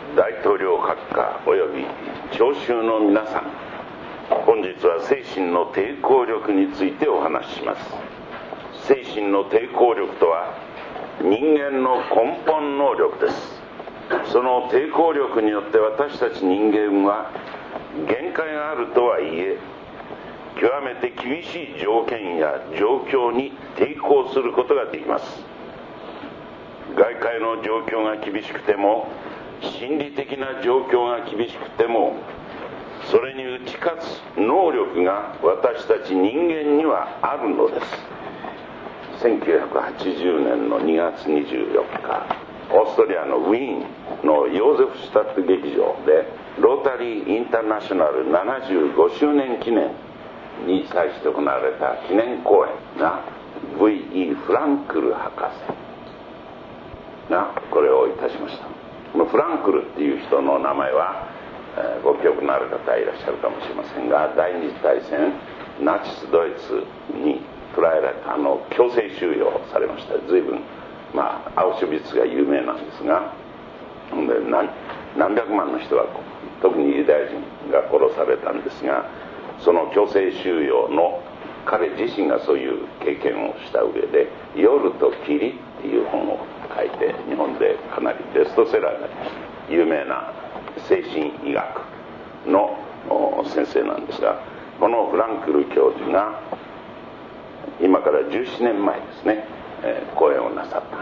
大統領閣下および聴衆の皆さん、本日は精神の抵抗力についてお話しします。精神の抵抗力とは人間の根本能力です。その抵抗力によって私たち人間は限界があるとはいえ、極めて厳しい条件や状況に抵抗することができます。外界の状況が厳しくても、心理的な状況が厳しくても、それに打ち勝つ能力が私たち人間にはあるのです。1980年の2月24日、オーストリアのウィーンのヨーゼフシュタット劇場でロータリーインターナショナル75周年記念に際して行われた記念公演が V.E. フランクル博士がこれをいたしました。このフランクルっていう人の名前は、ご記憶のある方いらっしゃるかもしれませんが、第二次大戦ナチスドイツに捕らえられた強制収容されました。随分アウシュビッツが有名なんですが、何百万の人が、特にユダヤ人が殺されたんですが、その強制収容の彼自身がそういう経験をした上で「夜と霧」っていう本を書いて、日本でかなりベストセラーになりました。有名な精神医学の先生なんですが、このフランクル教授が今から17年前ですね、講演をなさった。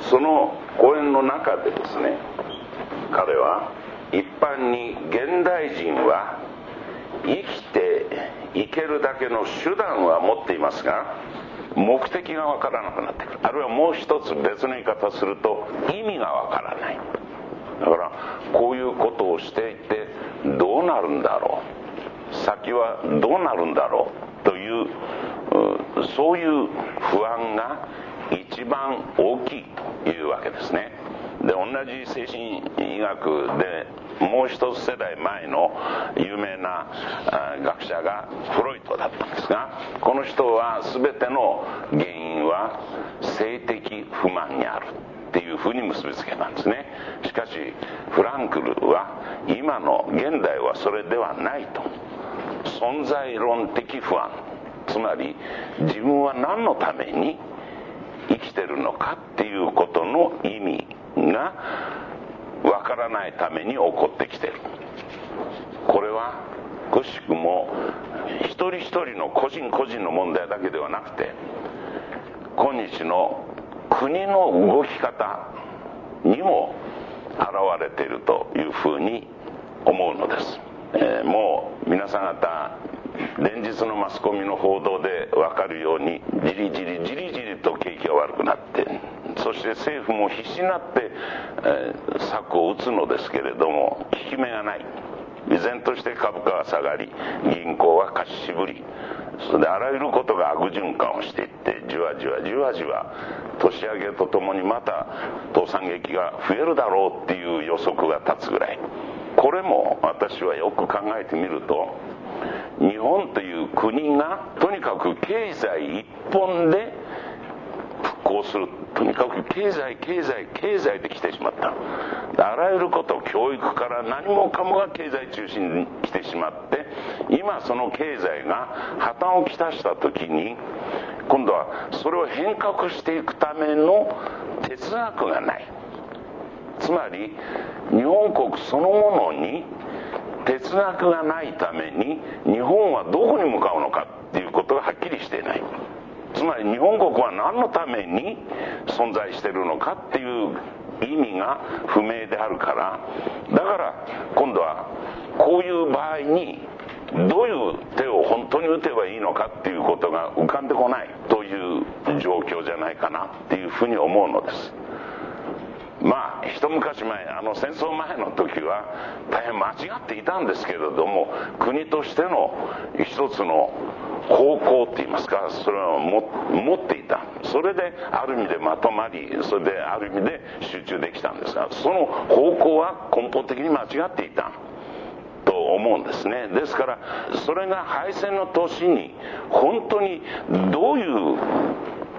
その講演の中でですね、彼は一般に現代人は生きていけるだけの手段は持っていますが、目的がわからなくなってくる。あるいはもう一つ別の言い方すると、意味がわからない。だからこういうことをしていてどうなるんだろう、先はどうなるんだろうという、そういう不安が一番大きいというわけですね。で、同じ精神医学でもう一つ世代前の有名な学者がフロイトだったんですが、この人は全ての原因は性的不満にあるっていうふうに結びつけたんですね。しかしフランクルは今の現代はそれではないと。存在論的不安、つまり自分は何のために生きてるのかっていうことの意味がわからないために起こってきている。これはくしくも一人一人の個人個人の問題だけではなくて、今日の国の動き方にも現れているというふうに思うのです。もう皆さん方連日のマスコミの報道で分かるように、じりじりと景気が悪くなって、そして政府も必死になって、策を打つのですけれども、効き目がない。依然として株価は下がり、銀行は貸し渋り、それであらゆることが悪循環をしていって、じわじわ年上げとともにまた倒産劇が増えるだろうっていう予測が立つぐらい。これも私はよく考えてみると、日本という国がとにかく経済一本で復興する、とにかく経済で来てしまった。あらゆること、教育から何もかもが経済中心に来てしまって、今その経済が破綻をきたした時に、今度はそれを変革していくための哲学がない。つまり日本国そのものに哲学がないために、日本はどこに向かうのかっていうことがはっきりしていない。つまり日本国は何のために存在しているのかっていう意味が不明であるから、だから今度はこういう場合にどういう手を本当に打てばいいのかっていうことが浮かんでこないという状況じゃないかなっていうふうに思うのです。一昔前、戦争前の時は大変間違っていたんですけれども、国としての一つの方向って言いますか、それを持っていた。それである意味でまとまり、それである意味で集中できたんですが、その方向は根本的に間違っていたと思うんですね。ですからそれが敗戦の年に本当にどういう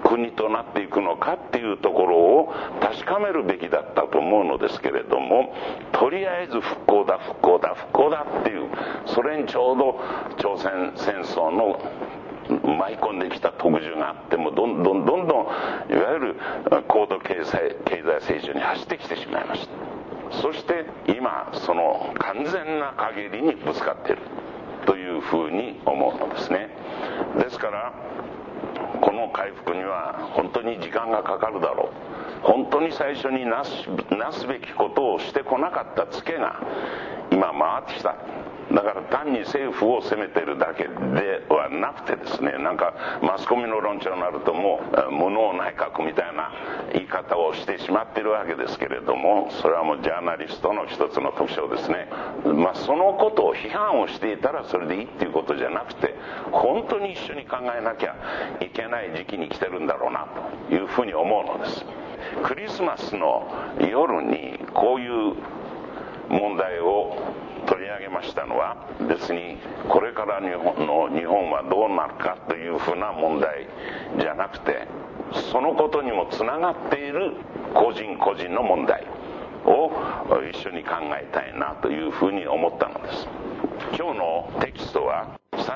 国となっていくのかっていうところを確かめるべきだったと思うのですけれども、とりあえず復興だ復興だ復興だっていう、それにちょうど朝鮮戦争の舞い込んできた特需があって、もうどんどんいわゆる高度経済成長に走ってきてしまいました。そして今その完全な陰りにぶつかっているというふうに思うのですね。ですからこの回復には本当に時間がかかるだろう。本当に最初になすべきことをしてこなかったツケが今回ってきた。だから単に政府を責めてるだけではなくてですね、なんかマスコミの論調になるともう無能内閣みたいな言い方をしてしまってるわけですけれども、それはもうジャーナリストの一つの特徴ですね。そのことを批判をしていたらそれでいいっていうことじゃなくて、本当に一緒に考えなきゃいけない時期に来てるんだろうなというふうに思うのです。クリスマスの夜にこういう問題を取り上げましたのは、別にこれから日本はどうなるかというふうな問題じゃなくて、そのことにもつながっている個人個人の問題を一緒に考えたいなというふうに思ったのです。今日のテキストは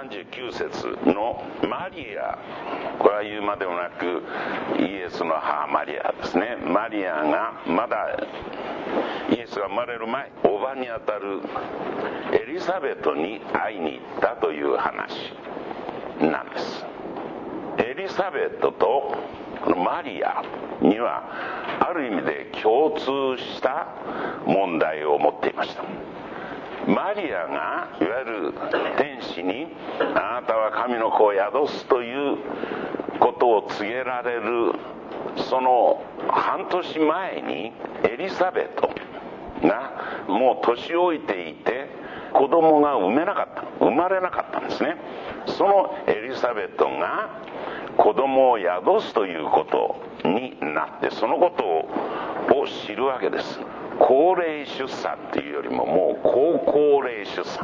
39節のマリア、これは言うまでもなくイエスの母マリアですね。マリアがまだイエスが生まれる前、叔母にあたるエリザベトに会いに行ったという話なんです。エリザベトとマリアにはある意味で共通した問題を持っていました。マリアがいわゆる天使にあなたは神の子を宿すということを告げられるその半年前にエリザベトがもう年老いていて子供が生まれなかったんですね。そのエリザベトが子供を宿すということになって、そのことを知るわけです。高齢出産というよりももう高齢出産、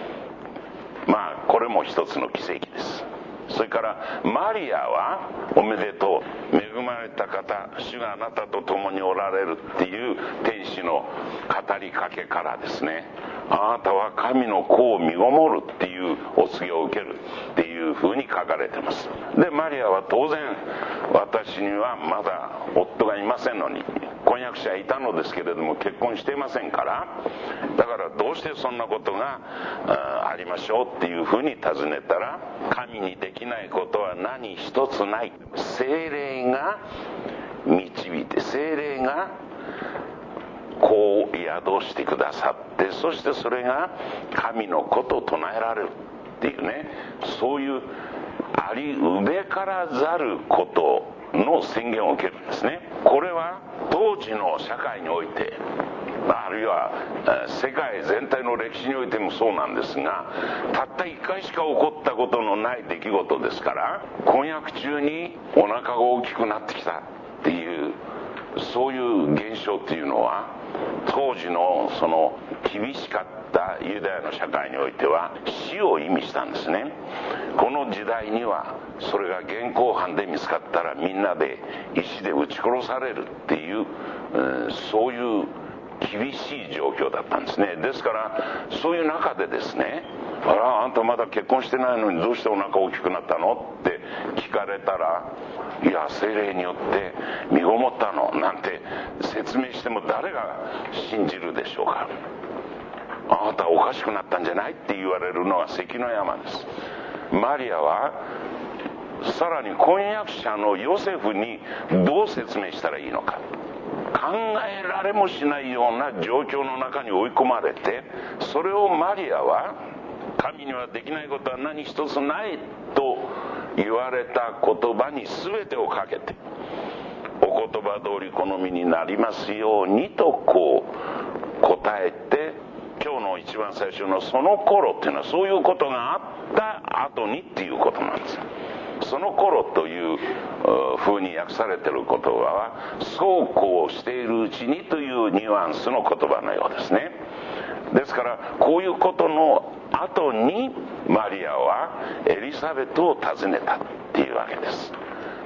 これも一つの奇跡です。それからマリアはおめでとう、恵まれた方、主があなたと共におられるっていう天使の語りかけからですね、あなたは神の子を身ごもるっていうお告げを受けるっていうふうに書かれてます。でマリアは当然、私にはまだ夫がいませんのに、婚約者いたのですけれども結婚していませんから、だからどうしてそんなことがありましょうっていうふうに尋ねたら、神にできないことは何一つない、聖霊が導いて、聖霊が子を宿してくださって、そしてそれが神の子と唱えられるっていうね、そういうありうべからざることの宣言を受けるんですね。これは当時の社会において、あるいは世界全体の歴史においてもそうなんですが、たった1回しか起こったことのない出来事ですから、婚約中にお腹が大きくなってきたっていう、そういう現象っていうのは当時のその厳しかったユダヤの社会においては死を意味したんですね。この時代にはそれが現行犯で見つかったらみんなで石で撃ち殺されるっていう、そういう厳しい状況だったんですね。ですからそういう中でですね、あんたまだ結婚してないのにどうしてお腹大きくなったのって聞かれたら、いや聖霊によって身ごもったのなんて説明しても誰が信じるでしょうか。あなたはおかしくなったんじゃないって言われるのは関の山です。マリアはさらに婚約者のヨセフにどう説明したらいいのか、考えられもしないような状況の中に追い込まれて、それをマリアは神にはできないことは何一つないと言われた言葉に全てをかけて、お言葉通り好みになりますようにとこう答えて、今日の一番最初のその頃っていうのはそういうことがあった後にっていうことなんです。その頃という風に訳されている言葉はそうこうしているうちにというニュアンスの言葉のようですね。ですからこういうことの後にマリアはエリザベトを訪ねたっていうわけです。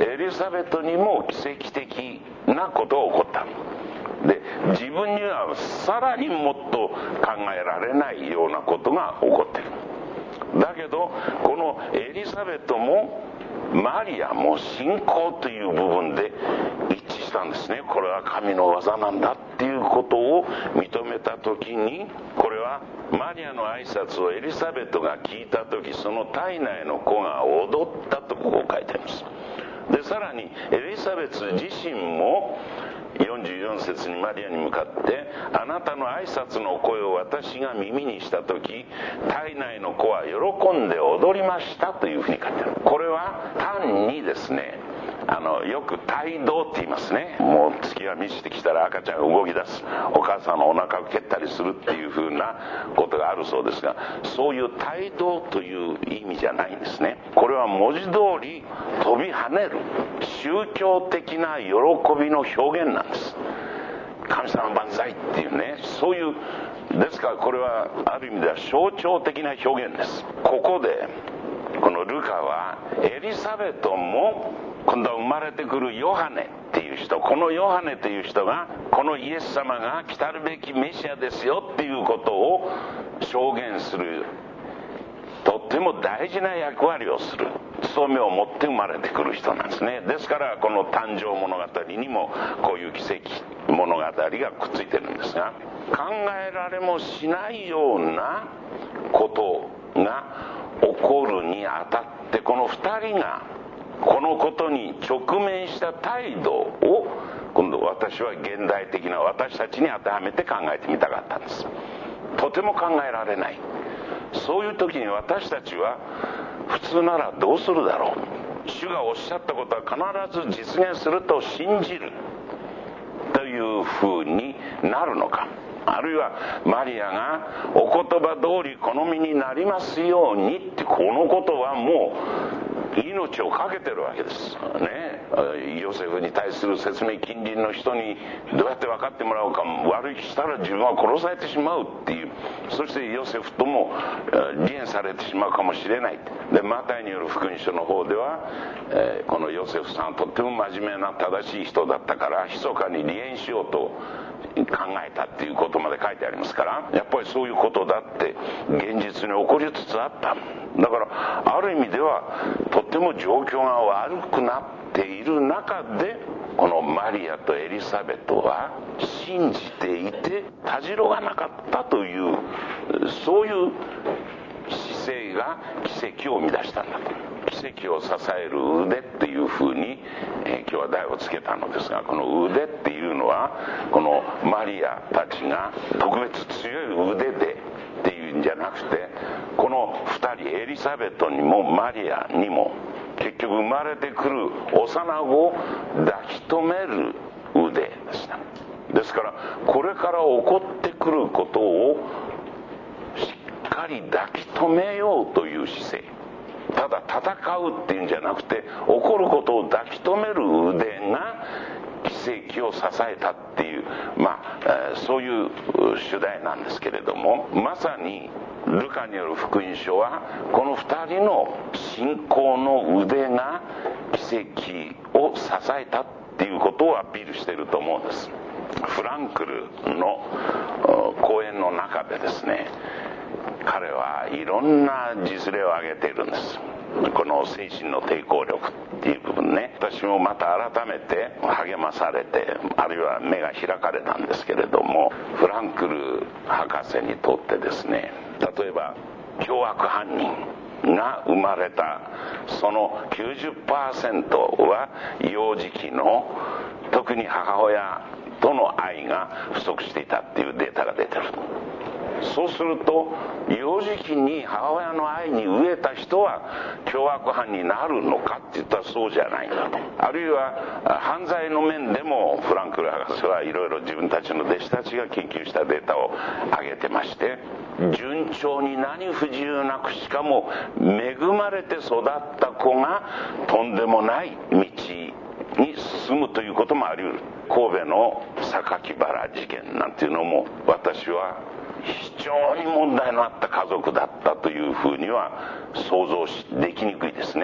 エリザベトにも奇跡的なことが起こった。で、自分にはさらにもっと考えられないようなことが起こっている。だけどこのエリザベトもマリアも信仰という部分で一致したんですね。これは神の技なんだっていうことを認めた時に、これはマリアの挨拶をエリザベトが聞いた時、その体内の子が踊ったとこう書いてあります。で、さらにエリザベト自身も44節にマリアに向かって、あなたの挨拶の声を私が耳にした時、体内の子は喜んで踊りましたというふうに書いてある。これは単にですね、よく胎動って言いますね。もう月が満ちてきたら赤ちゃんが動き出す、お母さんのお腹を蹴ったりするっていうふうなことがあるそうですが、そういう胎動という意味じゃないんですね。これは文字通り飛び跳ねる宗教的な喜びの表現なんです。神様万歳っていうね、そういう、ですからこれはある意味では象徴的な表現です。ここでこのルカはエリザベトも今度は生まれてくるヨハネっていう人、このヨハネという人がこのイエス様が来たるべきメシアですよっていうことを証言する、とっても大事な役割をする務めを持って生まれてくる人なんですね。ですからこの誕生物語にもこういう奇跡物語がくっついてるんですが、考えられもしないようなことが起こるにあたって、この2人がこのことに直面した態度を今度私は現代的な私たちに当てはめて考えてみたかったんです。とても考えられない。そういう時に私たちは普通ならどうするだろう。主がおっしゃったことは必ず実現すると信じるというふうになるのか、あるいはマリアがお言葉通り好みになりますようにって、このことはもう命を懸けてるわけですね。ヨセフに対する説明、近隣の人にどうやって分かってもらおうか、悪い気したら自分は殺されてしまうっていう、そしてヨセフとも離縁されてしまうかもしれない。でマタイによる福音書の方では、このヨセフさんはとっても真面目な正しい人だったから密かに離縁しようと考えたっていうことまで書いてありますから、やっぱりそういうことだって現実に起こりつつあった。だからある意味ではとっても状況が悪くなっている中で、このマリアとエリザベトは信じていてたじろがなかったという、そういう姿勢が奇跡を生み出したんだと。奇跡を支える腕っていうふうに、今日は題をつけたのですが、この腕っていうのはこのマリアたちが特別強い腕でっていうんじゃなくて、この2人エリザベトにもマリアにも結局生まれてくる幼子を抱き留める腕でした。ですからこれから起こってくることをしっかり抱き留めようという姿勢、ただ戦うっていうんじゃなくて起こることを抱き留める腕が奇跡を支えたっていう、そういう主題なんですけれども、まさにルカによる福音書はこの2人の信仰の腕が奇跡を支えたっていうことをアピールしていると思うんです。フランクルの講演の中でですね、彼はいろんな実例を挙げているんです。この精神の抵抗力っていう部分ね、私もまた改めて励まされて、あるいは目が開かれたんですけれども、フランクル博士にとってですね、例えば凶悪犯人が生まれたその 90% は幼児期の特に母親との愛が不足していたっていうデータが出てる。そうすると幼児期に母親の愛に飢えた人は凶悪犯になるのかって言ったらそうじゃないんだと。あるいは犯罪の面でもフランクル博士はいろいろ自分たちの弟子たちが研究したデータを挙げてまして、順調に何不自由なく、しかも恵まれて育った子がとんでもない道に進むということもあり得る。神戸の榊原事件なんていうのも私は非常に問題のあった家族だったというふうには想像できにくいですね。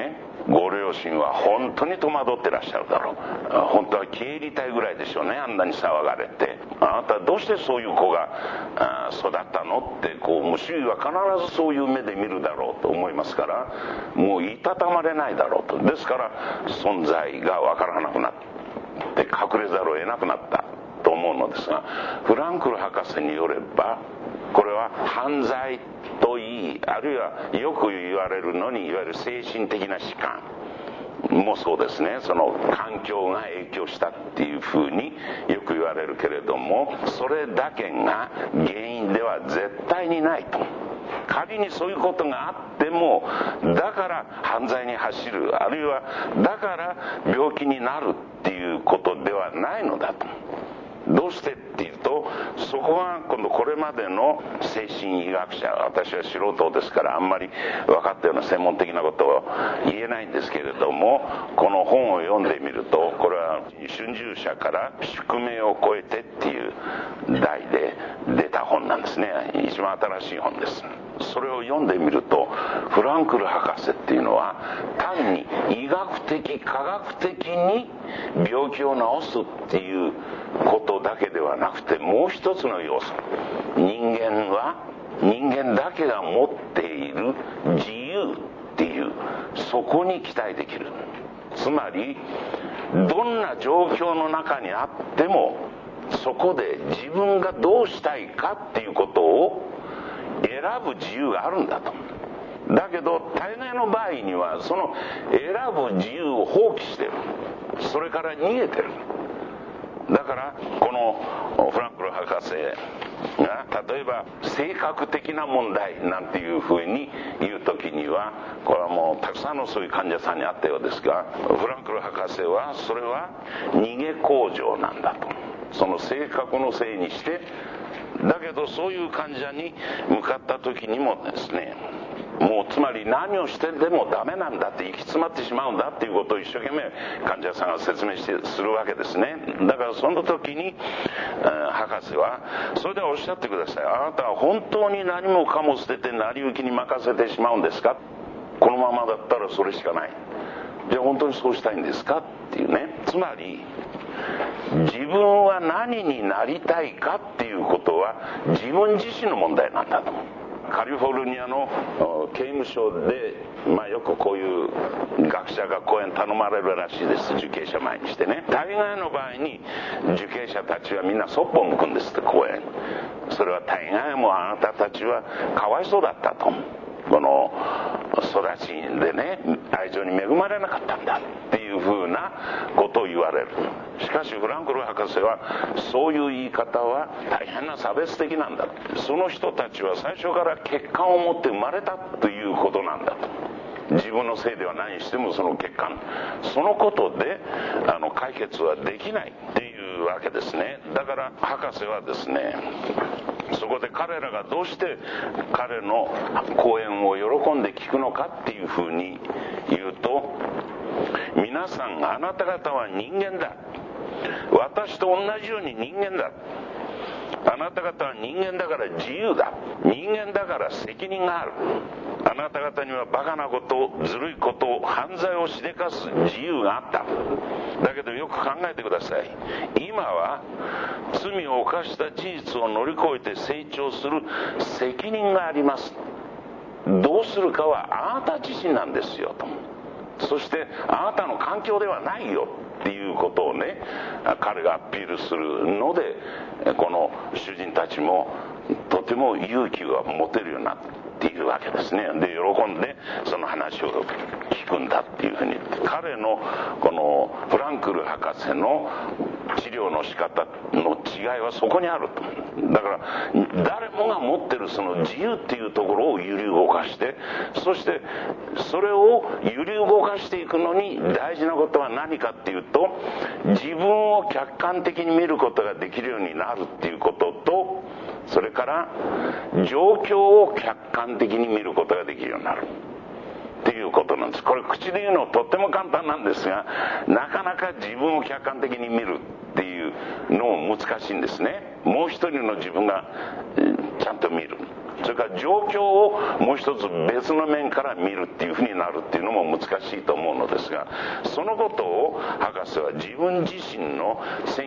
ご両親は本当に戸惑ってらっしゃるだろう。本当は消え入りたいぐらいでしょうね。あんなに騒がれて、あなたどうしてそういう子が育ったのってもう周囲は必ずそういう目で見るだろうと思いますから、もういたたまれないだろうと。ですから存在がわからなくなって隠れざるを得なくなったと思うのですが、フランクル博士によれば、これは犯罪といい、あるいはよく言われるのにいわゆる精神的な疾患もそうですね。その環境が影響したっていうふうによく言われるけれども、それだけが原因では絶対にないと。仮にそういうことがあっても、だから犯罪に走る、あるいはだから病気になるっていうことではないのだと。どうしてっていうと、そこは今度これまでの精神医学者、私は素人ですからあんまり分かったような専門的なことを言えないんですけれども、この本を読んでみると、これは春秋社から宿命を超えてっていう題で出た本なんですね。一番新しい本です。それを読んでみると、フランクル博士っていうのは単に医学的科学的に病気を治すっていうことだけではなくて、もう一つの要素、人間は人間だけが持っている自由っていう、そこに期待できる。つまりどんな状況の中にあっても、そこで自分がどうしたいかっていうことを選ぶ自由があるんだと。だけど大概の場合にはその選ぶ自由を放棄してる、それから逃げてる。だからこのフランクル博士が例えば性格的な問題なんていうふうに言う時には、これはもうたくさんのそういう患者さんにあったようですが、フランクル博士はそれは逃げ工場なんだと。その性格のせいにして、だけどそういう患者に向かった時にもですね、もうつまり何をしてでもダメなんだって、行き詰まってしまうんだっていうことを一生懸命患者さんが説明するわけですね。だからその時に博士は、それではおっしゃってください、あなたは本当に何もかも捨てて成り行きに任せてしまうんですか、このままだったらそれしかない、じゃあ本当にそうしたいんですかっていうね。つまり自分は何になりたいかっていうことは自分自身の問題なんだと。カリフォルニアの刑務所で、よくこういう学者が講演頼まれるらしいです。受刑者前にしてね。大概の場合に受刑者たちはみんなそっぽを向くんですって、講演。それは大概もうあなたたちはかわいそうだったと、この育ちでね、愛情に恵まれなかったんだっていうふうなことを言われる。しかしフランクル博士は、そういう言い方は大変な差別的なんだ。その人たちは最初から欠陥を持って生まれたということなんだと。自分のせいではないにしても、その欠陥、そのことで解決はできないっていうわけですね。だから博士はですね、そこで彼らがどうして彼の講演を喜んで聞くのかっていうふうに言うと、皆さん、あなた方は人間だ、私と同じように人間だ、あなた方は人間だから自由だ、人間だから責任がある、あなた方にはバカなこと、ずるいこと、犯罪をしでかす自由があった。だけどよく考えてください。今は罪を犯した事実を乗り越えて成長する責任があります。どうするかはあなた自身なんですよと。そしてあなたの環境ではないよっていうことをね、彼がアピールするので、この主人たちもとても勇気が持てるようになっているわけですね。で喜んでその話を聞くんだっていうふうに、彼のこのフランクル博士の治療の仕方の違いはそこにあると。だから誰もが持ってるその自由っていうところを揺り動かして、そしてそれを揺り動かしていくのに大事なことは何かっていうと、自分を客観的に見ることができるようになるっていうことと、それから状況を客観的に見ることができるようになるっていうことなんです。これ口で言うのとっても簡単なんですが、なかなか自分を客観的に見るっていうのも難しいんですね。もう一人の自分がちゃんと見る、 それから状況をもう一つ別の面から見るっていうふうになるっていうのも難しいと思うのですが、そのことを博士は自分自身の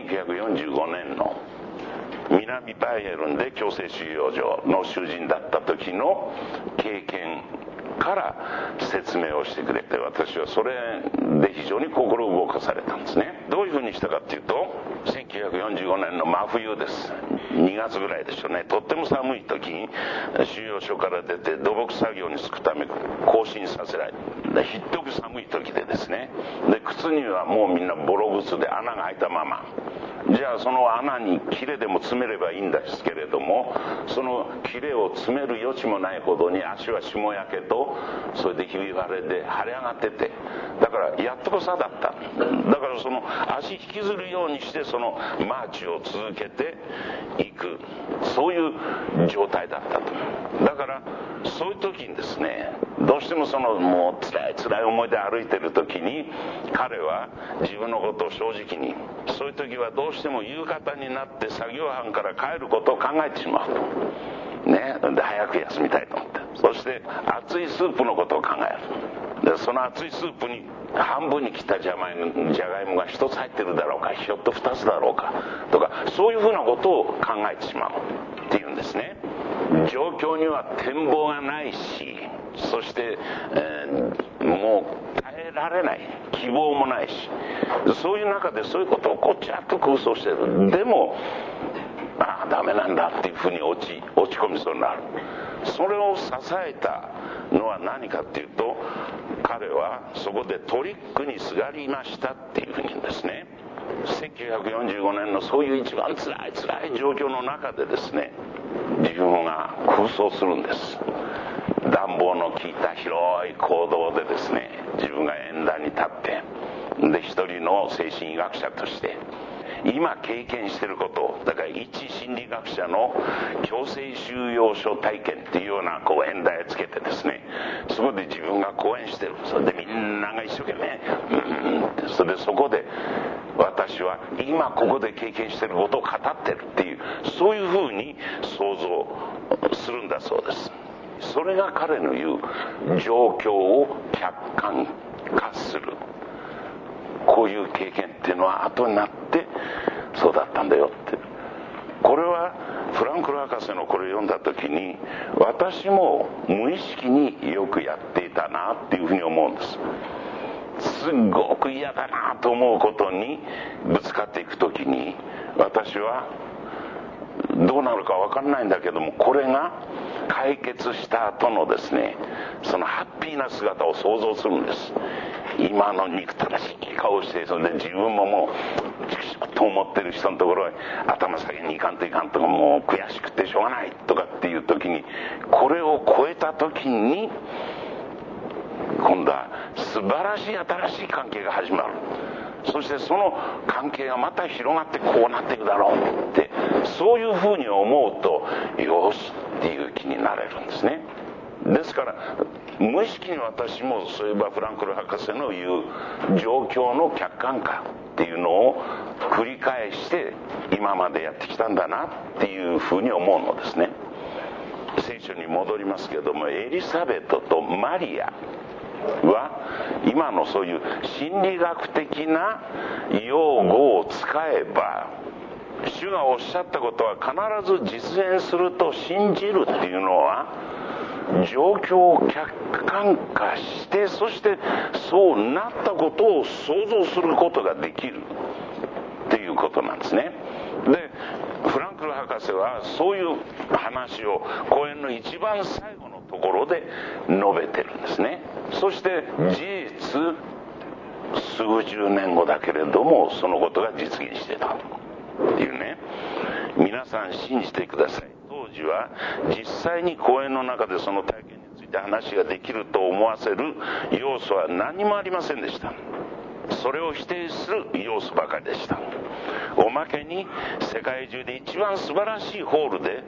1945年の南バイエルンで強制収容所の囚人だった時の経験から説明をしてくれて、私はそれで非常に心動かされたんですね。どういうふうにしたかっていうと、1945年の真冬です。2月ぐらいでしょうね。とっても寒い時に収容所から出て土木作業に就くため行進させられて、ひっとく寒い時でですね、で靴にはもうみんなボロ靴で穴が開いたまま、じゃあその穴に切れでも詰めればいいんですけれども、その切れを詰める余地もないほどに足は霜焼けと、それでひび割れで腫れ上がってて、だからやっとこさだった。だからその足引きずるようにしてそのマーチを続けていく、そういう状態だったと。だからそういう時にですね、どうしてもそのもう辛い思いで歩いてる時に、彼は自分のことを正直に、そういう時はどうしても夕方になって作業班から帰ることを考えてしまうとね。で早く休みたいと思って、そして熱いスープのことを考える。でその熱いスープに半分に切ったじゃがいもが一つ入ってるだろうか、ひょっと二つだろうかとか、そういうふうなことを考えてしまうっていうんですね。状況には展望がないし、そして、もう耐えられない希望もないし、そういう中でそういうことをこっちゃっと空想してる。でもダメなんだっていうふうに落ち込みそうになる。それを支えたのは何かっていうと、彼はそこでトリックにすがりましたっていうふうに言うんですね。1945年のそういう一番辛い状況の中でですね、自分が空想するんです。暖房の効いた広い講堂でですね、自分が演壇に立って、で一人の精神医学者として今経験していることを、だから一心理学者の強制収容所体験っていうようなこう演題をつけてですね、そこで自分が講演してる。それでみんなが一生懸命それでそこで私は今ここで経験していることを語ってるっていう、そういうふうに想像するんだそうです。それが彼の言う状況を客観化する、こういう経験っていうのは後になってそうだったんだよって。これはフランクル博士のこれを読んだ時に、私も無意識によくやっていたなっていうふうに思うんです。すごく嫌だなと思うことにぶつかっていく時に、私はどうなるか分かんないんだけども、これが解決した後のですね、そのハッピーな姿を想像するんです。今の憎たらしい顔をして、それで自分ももうチクシクと思ってる人のところへ頭下げにいかんとか、もう悔しくてしょうがないとかっていう時に、これを超えた時に今度は素晴らしい新しい関係が始まる。そしてその関係がまた広がってこうなっていくだろうって、そういうふうに思うとよしっていう気になれるんですね。ですから無意識に私もそういえばフランクル博士の言う状況の客観化っていうのを繰り返して今までやってきたんだなっていうふうに思うのですね。聖書に戻りますけども、エリザベトとマリアは今のそういう心理学的な用語を使えば、主がおっしゃったことは必ず実現すると信じるっていうのは、状況を客観化して、そしてそうなったことを想像することができるっていうことなんですね。でフランクル博士はそういう話を講演の一番最後のところで述べてるんですね。そして事実数十年後だけれどもそのことが実現してたっていうね。皆さん信じてください。当時は実際に講演の中でその体験について話ができると思わせる要素は何もありませんでした。それを否定する要素ばかりでした。おまけに世界中で一番素晴らしいホールで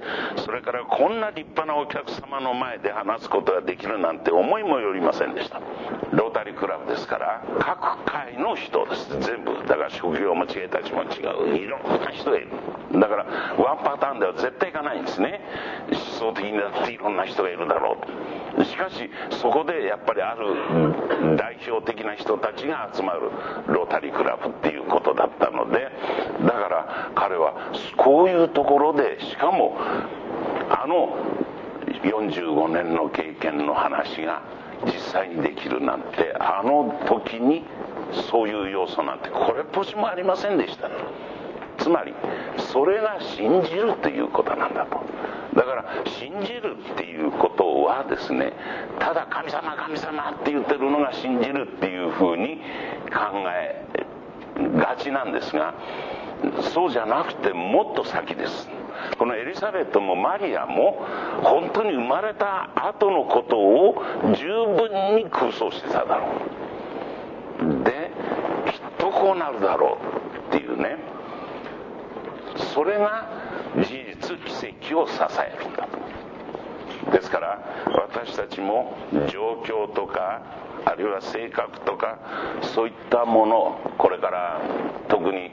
それからこんな立派なお客様の前で話すことができるなんて思いもよりませんでした。ロータリークラブですから各界の人です。全部だから職業も違いたちも違う、いろんな人がいる。だからワンパターンでは絶対いかないんですね。思想的にだっていろんな人がいるだろうと。しかしそこでやっぱりある代表的な人たちが集まるロータリークラブっていうことだったので、だから彼はこういうところで、しかもあの45年の経験の話が実際にできるなんて、あの時にそういう要素なんてこれっぽっちもありませんでした。つまりそれが信じるということなんだと。だから信じるっていうことはですね、ただ神様神様って言ってるのが信じるっていうふうに考えがちなんですが、そうじゃなくてもっと先です。このエリザベートもマリアも本当に生まれた後のことを十分に空想してただろう。できっとこうなるだろうっていうね、それが事実奇跡を支えるんだと。ですから私たちも状況とかあるいは性格とかそういったもの、これから特に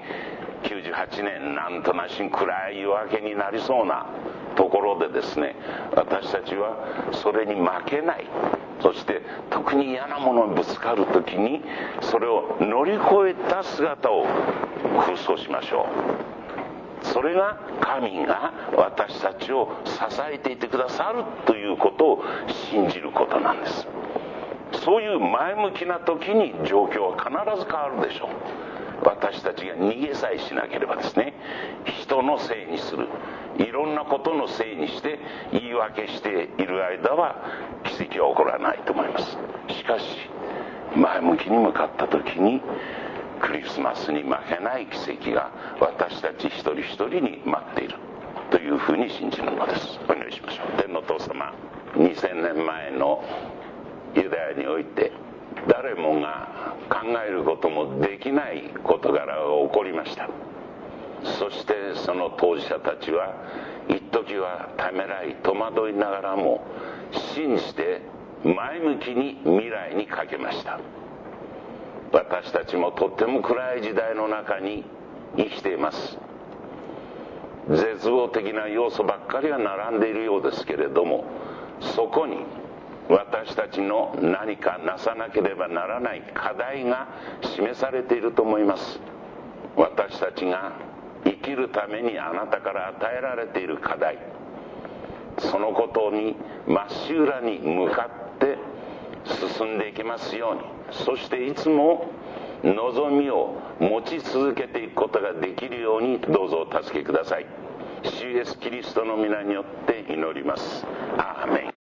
98年なんとなしに暗い夜明けになりそうなところでですね、私たちはそれに負けない、そして特に嫌なものにぶつかるときにそれを乗り越えた姿を空想しましょう。それが神が私たちを支えていてくださるということを信じることなんです。そういう前向きな時に状況は必ず変わるでしょう。私たちが逃げさえしなければですね、人のせいにする、いろんなことのせいにして言い訳している間は奇跡は起こらないと思います。しかし前向きに向かった時にクリスマスに負けない奇跡が私たち一人一人に待っているというふうに信じるのです。お願いしましょう。天のお父様、2000年前のユダヤにおいて誰もが考えることもできない事柄が起こりました。そしてその当事者たちは一時はためらい戸惑いながらも信じて前向きに未来にかけました。私たちもとっても暗い時代の中に生きています。絶望的な要素ばっかりが並んでいるようですけれども、そこに私たちの何かなさなければならない課題が示されていると思います。私たちが生きるためにあなたから与えられている課題、そのことにまっしぐらに向かって進んでいきますように、そしていつも望みを持ち続けていくことができるようにどうぞお助けください。主イエスキリストの皆によって祈ります。アーメン。